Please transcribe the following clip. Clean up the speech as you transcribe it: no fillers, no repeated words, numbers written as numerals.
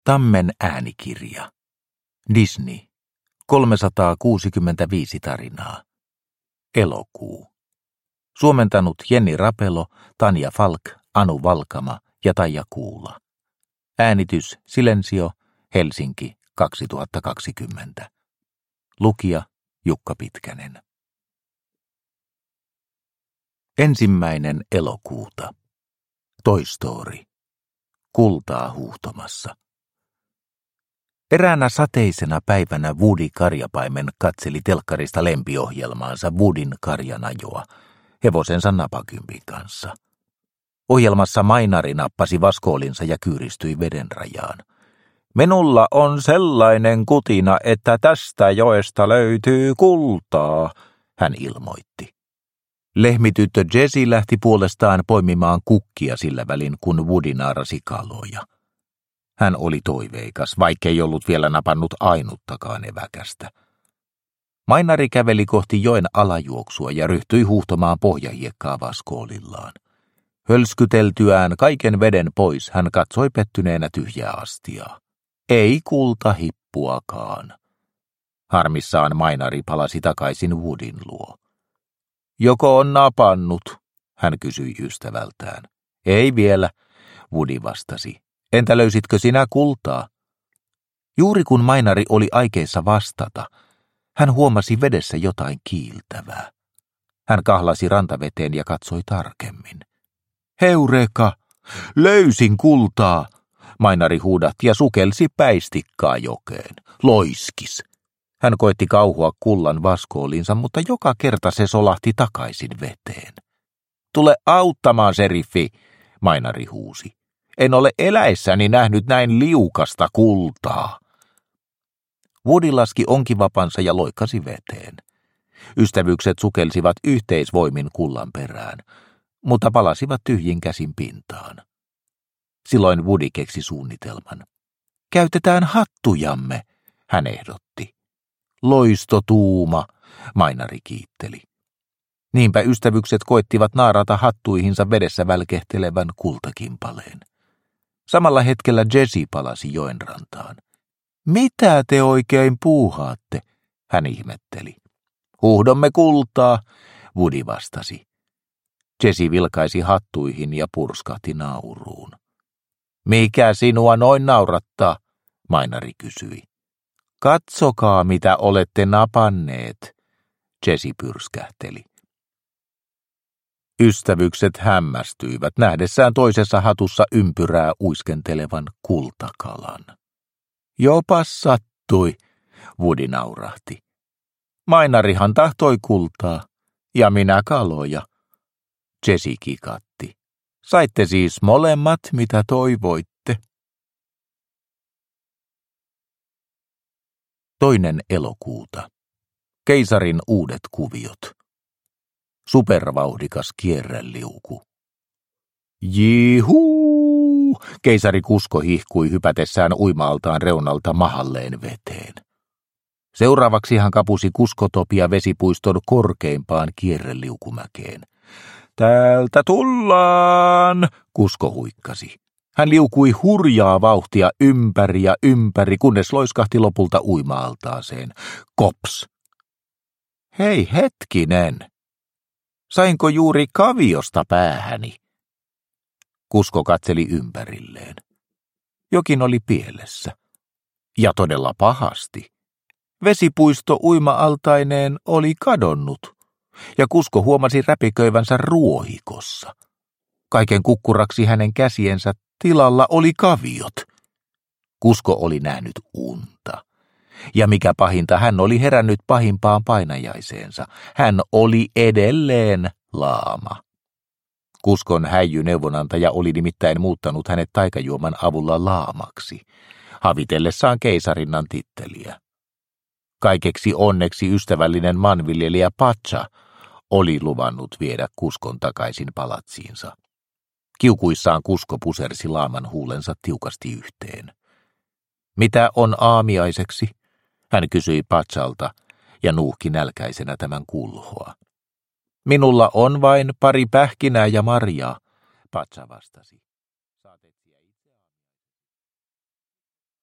Tammen äänikirja. Disney. 365 tarinaa. Elokuu. Suomentanut Jenni Rapelo, Tanja Falk, Anu Valkama ja Taija Kuula. Äänitys Silensio, Helsinki 2020. Lukija Jukka Pitkänen. 1. elokuuta. Toy Story. Kultaa huuhtomassa. Eräänä sateisena päivänä Woody karjapaimen katseli telkkarista lempiohjelmaansa Woodyn karjanajoa hevosensa napakympin kanssa. Ohjelmassa Mainari nappasi vaskoolinsa ja kyyristyi veden rajaan. "Minulla on sellainen kutina, että tästä joesta löytyy kultaa", hän ilmoitti. Lehmityttö Jessie lähti puolestaan poimimaan kukkia sillä välin, kun Woody naarasi kaloja. Hän oli toiveikas, vaikkei ollut vielä napannut ainuttakaan eväkästä. Mainari käveli kohti joen alajuoksua ja ryhtyi huuhtomaan pohjahiekkaa vaskoolillaan. Hölskyteltyään kaiken veden pois, hän katsoi pettyneenä tyhjää astiaa. Ei kultahippuakaan. Harmissaan Mainari palasi takaisin Woodyn luo. "Joko on napannut?" hän kysyi ystävältään. "Ei vielä", Woody vastasi. "Entä löysitkö sinä kultaa?" Juuri kun Mainari oli aikeissa vastata, hän huomasi vedessä jotain kiiltävää. Hän kahlasi rantaveteen ja katsoi tarkemmin. "Heureka! Löysin kultaa!" Mainari huudahti ja sukelsi päistikkaa jokeen. Loiskis! Hän koetti kauhua kullan vaskooliinsa, mutta joka kerta se solahti takaisin veteen. "Tule auttamaan, seriffi!" Mainari huusi. "En ole eläessäni nähnyt näin liukasta kultaa." Woody laski onkivapansa ja loikkasi veteen. Ystävykset sukelsivat yhteisvoimin kullan perään, mutta palasivat tyhjin käsin pintaan. Silloin Woody keksi suunnitelman. "Käytetään hattujamme", hän ehdotti. "Loistotuuma", Mainari kiitteli. Niinpä ystävykset koettivat naarata hattuihinsa vedessä välkehtelevän kultakimpaleen. Samalla hetkellä Jessie palasi joen rantaan. "Mitä te oikein puuhaatte?" hän ihmetteli. "Huuhdomme kultaa", Woody vastasi. Jessie vilkaisi hattuihin ja purskahti nauruun. "Mikä sinua noin naurattaa?" Mainari kysyi. "Katsokaa, mitä olette napanneet", Jessie pyrskähteli. Ystävykset hämmästyivät nähdessään toisessa hatussa ympyrää uiskentelevan kultakalan. "Jopas sattui", Woody naurahti. "Mainarihan tahtoi kultaa, ja minä kaloja." Jessie kikatti. "Saitte siis molemmat, mitä toivoitte." 2. elokuuta. Keisarin uudet kuviot. Supervauhdikas kierreliuku. "Jihuu!" Keisari Kusko hihkui hypätessään uima-altaan reunalta mahalleen veteen. Seuraavaksi hän kapusi Kuskotopia vesipuiston korkeimpaan kierreliukumäkeen. "Täältä tullaan!" Kusko huikkasi. Hän liukui hurjaa vauhtia ympäri ja ympäri, kunnes loiskahti lopulta uima-altaaseen. Kops! "Hei hetkinen! Sainko juuri kaviosta päähäni?" Kusko katseli ympärilleen. Jokin oli pielessä. Ja todella pahasti. Vesipuisto uima-altaineen oli kadonnut, ja Kusko huomasi räpiköivänsä ruohikossa. Kaiken kukkuraksi hänen käsiensä tilalla oli kaviot. Kusko oli nähnyt unta. Ja mikä pahinta, hän oli herännyt pahimpaan painajaiseensa. Hän oli edelleen laama. Kuskon häijy neuvonantaja oli nimittäin muuttanut hänet taikajuoman avulla laamaksi, havitellessaan keisarinnan titteliä. Kaikeksi onneksi ystävällinen maanviljelijä Pacha oli luvannut viedä Kuskon takaisin palatsiinsa. Kiukuissaan Kusko pusersi laaman huulensa tiukasti yhteen. "Mitä on aamiaiseksi?" hän kysyi Pachalta ja nuuhki nälkäisenä tämän kulhoa. "Minulla on vain pari pähkinää ja marjaa", Pacha vastasi.